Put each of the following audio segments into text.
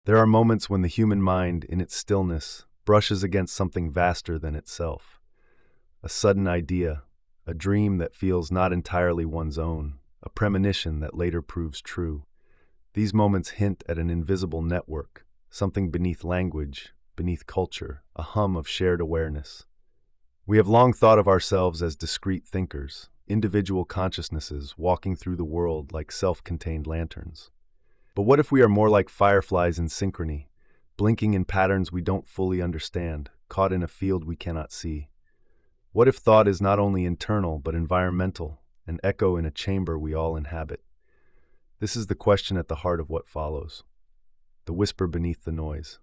There are moments when the human mind, in its stillness, brushes against something vaster than itself. A sudden idea, a dream that feels not entirely one's own, a premonition that later proves true. These moments hint at an invisible network, something beneath language, beneath culture, a hum of shared awareness. We have long thought of ourselves as discrete thinkers, individual consciousnesses walking through the world like self-contained lanterns. But what if we are more like fireflies in synchrony, blinking in patterns we don't fully understand, caught in a field we cannot see? What if thought is not only internal but environmental, an echo in a chamber we all inhabit? This is the question at the heart of what follows, the whisper beneath the noise.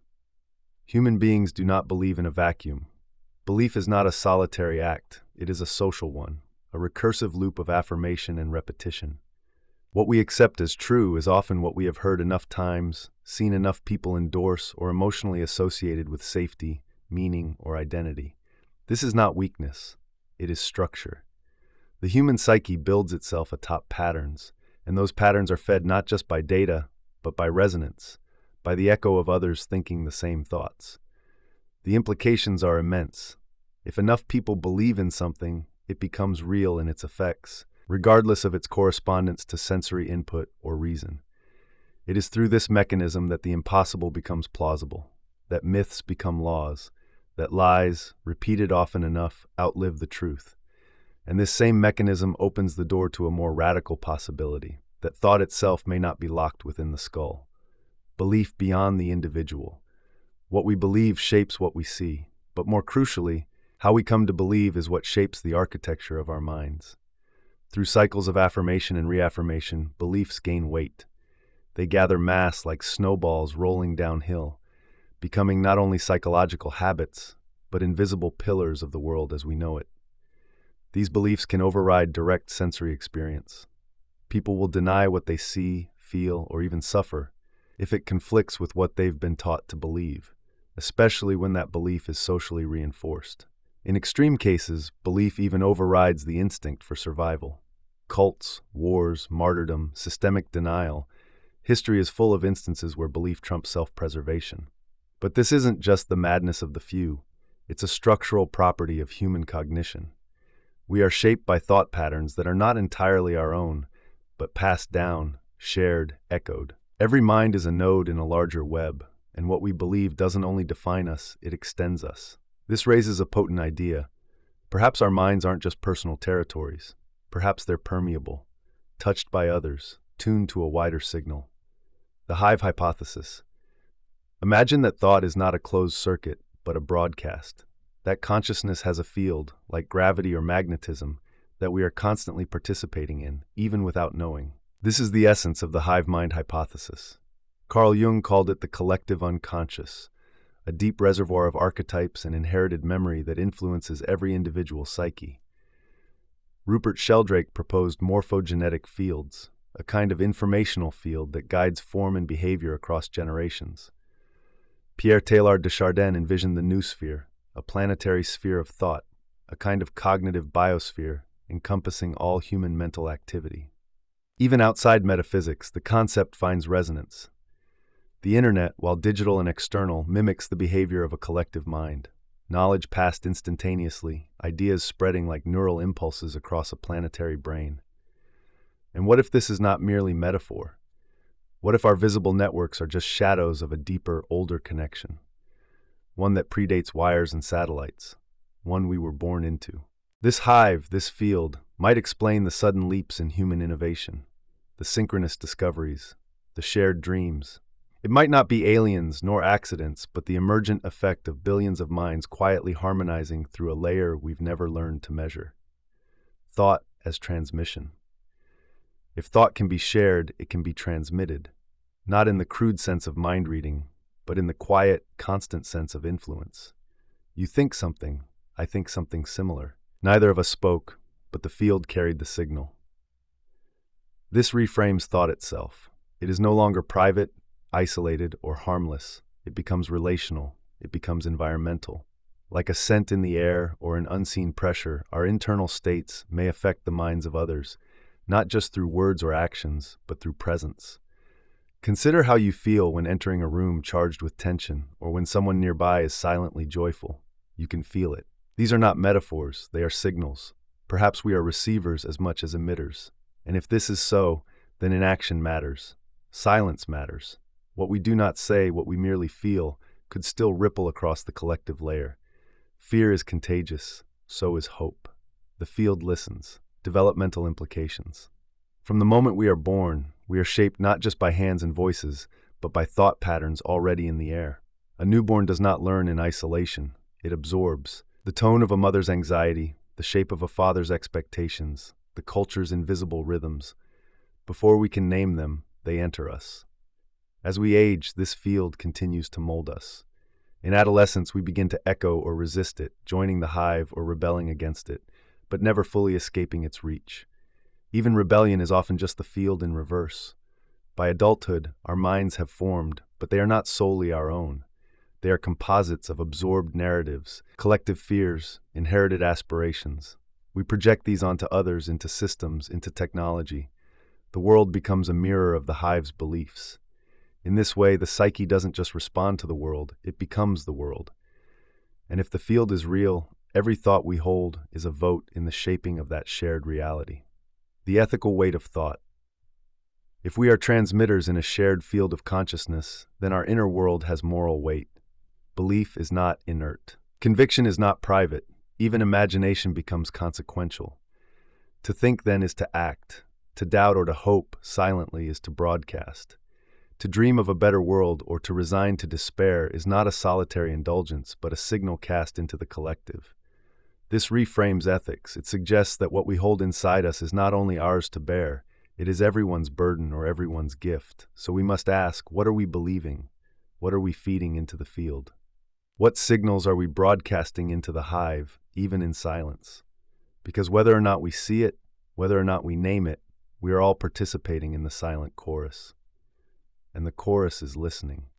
Human beings do not believe in a vacuum. Belief is not a solitary act, it is a social one, a recursive loop of affirmation and repetition. What we accept as true is often what we have heard enough times, seen enough people endorse, or emotionally associated with safety, meaning, or identity. This is not weakness, it is structure. The human psyche builds itself atop patterns, and those patterns are fed not just by data, but by resonance, by the echo of others thinking the same thoughts. The implications are immense. If enough people believe in something, it becomes real in its effects, regardless of its correspondence to sensory input or reason. It is through this mechanism that the impossible becomes plausible, that myths become laws, that lies, repeated often enough, outlive the truth. And this same mechanism opens the door to a more radical possibility, that thought itself may not be locked within the skull. Belief beyond the individual. What we believe shapes what we see, but more crucially, how we come to believe is what shapes the architecture of our minds. Through cycles of affirmation and reaffirmation, beliefs gain weight. They gather mass like snowballs rolling downhill, becoming not only psychological habits, but invisible pillars of the world as we know it. These beliefs can override direct sensory experience. People will deny what they see, feel, or even suffer if it conflicts with what they've been taught to believe, especially when that belief is socially reinforced. In extreme cases, belief even overrides the instinct for survival. Cults, wars, martyrdom, systemic denial. History is full of instances where belief trumps self-preservation. But this isn't just the madness of the few. It's a structural property of human cognition. We are shaped by thought patterns that are not entirely our own, but passed down, shared, echoed. Every mind is a node in a larger web, and what we believe doesn't only define us, it extends us. This raises a potent idea. Perhaps our minds aren't just personal territories. Perhaps they're permeable, touched by others, tuned to a wider signal. The hive hypothesis. Imagine that thought is not a closed circuit, but a broadcast. That consciousness has a field, like gravity or magnetism, that we are constantly participating in, even without knowing. This is the essence of the hive mind hypothesis. Carl Jung called it the collective unconscious, a deep reservoir of archetypes and inherited memory that influences every individual psyche. Rupert Sheldrake proposed morphogenetic fields, a kind of informational field that guides form and behavior across generations. Pierre Teilhard de Chardin envisioned the noosphere, a planetary sphere of thought, a kind of cognitive biosphere encompassing all human mental activity. Even outside metaphysics, the concept finds resonance. The internet, while digital and external, mimics the behavior of a collective mind. Knowledge passed instantaneously, ideas spreading like neural impulses across a planetary brain. And what if this is not merely metaphor? What if our visible networks are just shadows of a deeper, older connection? One that predates wires and satellites. One we were born into. This hive, this field, might explain the sudden leaps in human innovation, the synchronous discoveries, the shared dreams. It might not be aliens nor accidents, but the emergent effect of billions of minds quietly harmonizing through a layer we've never learned to measure. Thought as transmission. If thought can be shared, it can be transmitted, not in the crude sense of mind reading, but in the quiet, constant sense of influence. You think something, I think something similar. Neither of us spoke, but the field carried the signal. This reframes thought itself. It is no longer private, isolated, or harmless. It becomes relational. It becomes environmental. Like a scent in the air or an unseen pressure, our internal states may affect the minds of others, not just through words or actions, but through presence. Consider how you feel when entering a room charged with tension, or when someone nearby is silently joyful. You can feel it. These are not metaphors, they are signals. Perhaps we are receivers as much as emitters. And if this is so, then inaction matters. Silence matters. What we do not say, what we merely feel, could still ripple across the collective layer. Fear is contagious, so is hope. The field listens. Developmental implications. From the moment we are born, we are shaped not just by hands and voices, but by thought patterns already in the air. A newborn does not learn in isolation. It absorbs. The tone of a mother's anxiety, the shape of a father's expectations, the culture's invisible rhythms. Before we can name them, they enter us. As we age, this field continues to mold us. In adolescence, we begin to echo or resist it, joining the hive or rebelling against it, but never fully escaping its reach. Even rebellion is often just the field in reverse. By adulthood, our minds have formed, but they are not solely our own. They are composites of absorbed narratives, collective fears, inherited aspirations. We project these onto others, into systems, into technology. The world becomes a mirror of the hive's beliefs. In this way, the psyche doesn't just respond to the world, it becomes the world. And if the field is real, every thought we hold is a vote in the shaping of that shared reality. The ethical weight of thought. If we are transmitters in a shared field of consciousness, then our inner world has moral weight. Belief is not inert. Conviction is not private. Even imagination becomes consequential. To think, then, is to act. To doubt or to hope silently is to broadcast. To dream of a better world or to resign to despair is not a solitary indulgence, but a signal cast into the collective. This reframes ethics. It suggests that what we hold inside us is not only ours to bear, it is everyone's burden or everyone's gift. So we must ask, what are we believing? What are we feeding into the field? What signals are we broadcasting into the hive, even in silence? Because whether or not we see it, whether or not we name it, we are all participating in the silent chorus. And the chorus is listening.